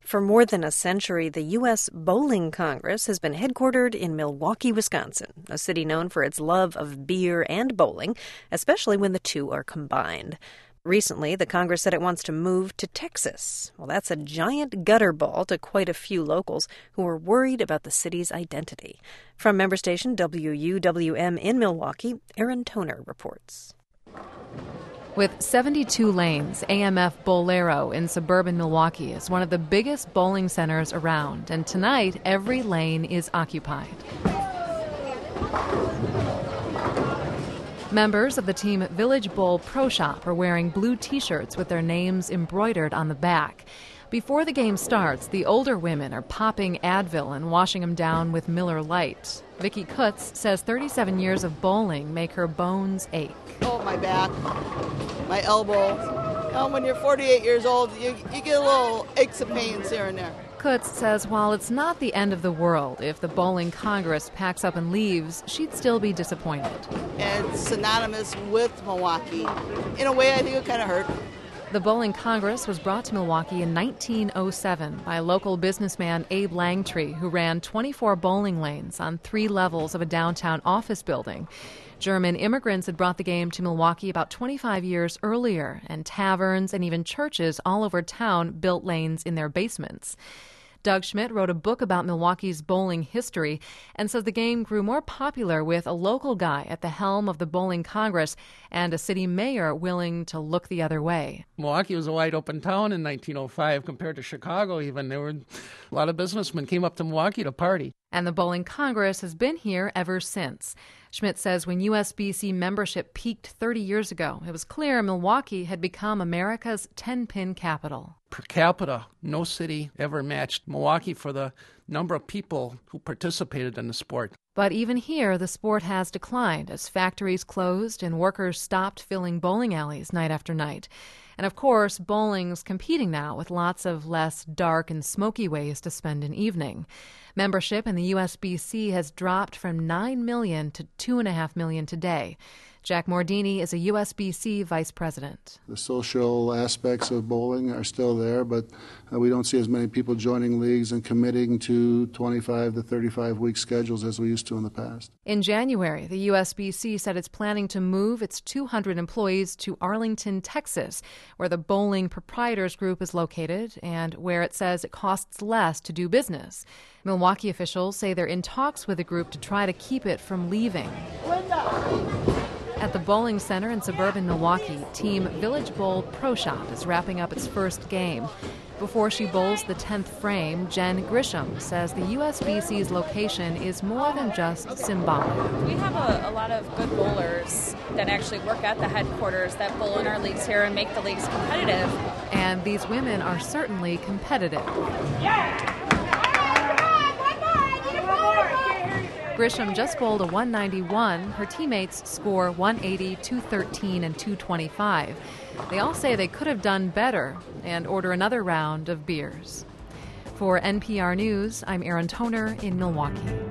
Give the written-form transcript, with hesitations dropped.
For more than a century, the U.S. Bowling Congress has been headquartered in Milwaukee, Wisconsin, a city known for its love of beer and bowling, especially when the two are combined. Recently, the Congress said it wants to move to Texas. Well, that's a giant gutter ball to quite a few locals who are worried about the city's identity. From member station WUWM in Milwaukee, Aaron Toner reports. With 72 lanes, AMF Bowlero in suburban Milwaukee is one of the biggest bowling centers around, and tonight every lane is occupied. Members of the team Village Bowl Pro Shop are wearing blue T-shirts with their names embroidered on the back. Before the game starts, the older women are popping Advil and washing them down with Miller Lite. Vicki Kutz says 37 years of bowling make her bones ache. Oh, my back, my elbow. When you're 48 years old, you get a little aches and pains here and there. Kutz says while it's not the end of the world if the Bowling Congress packs up and leaves, she'd still be disappointed. And it's synonymous with Milwaukee. In a way, I think it kind of hurt. The Bowling Congress was brought to Milwaukee in 1907 by local businessman Abe Langtree, who ran 24 bowling lanes on 3 levels of a downtown office building. German immigrants had brought the game to Milwaukee about 25 years earlier, and taverns and even churches all over town built lanes in their basements. Doug Schmidt wrote a book about Milwaukee's bowling history and says the game grew more popular with a local guy at the helm of the Bowling Congress and a city mayor willing to look the other way. Milwaukee was a wide-open town in 1905 compared to Chicago even. There were a lot of businessmen came up to Milwaukee to party. And the Bowling Congress has been here ever since. Schmidt says when USBC membership peaked 30 years ago, it was clear Milwaukee had become America's 10-pin capital. Per capita, no city ever matched Milwaukee for the number of people who participated in the sport. But even here, the sport has declined as factories closed and workers stopped filling bowling alleys night after night. And of course, bowling's competing now with lots of less dark and smoky ways to spend an evening. Membership in the USBC has dropped from 9 million to 2.5 million today. Jack Mordini is a USBC vice president. The social aspects of bowling are still there, but we don't see as many people joining leagues and committing to 25 to 35-week schedules as we used to in the past. In January, the USBC said it's planning to move its 200 employees to Arlington, Texas, where the Bowling Proprietors Group is located and where it says it costs less to do business. Milwaukee officials say they're in talks with the group to try to keep it from leaving. At the bowling center in suburban Milwaukee, team Village Bowl Pro Shop is wrapping up its first game. Before she bowls the 10th frame, Jen Grisham says the USBC's location is more than just symbolic. We have a lot of good bowlers that actually work at the headquarters that bowl in our leagues here and make the leagues competitive. And these women are certainly competitive. Yeah! Grisham just bowled a 191. Her teammates score 180, 213, and 225. They all say they could have done better and order another round of beers. For NPR News, I'm Aaron Toner in Milwaukee.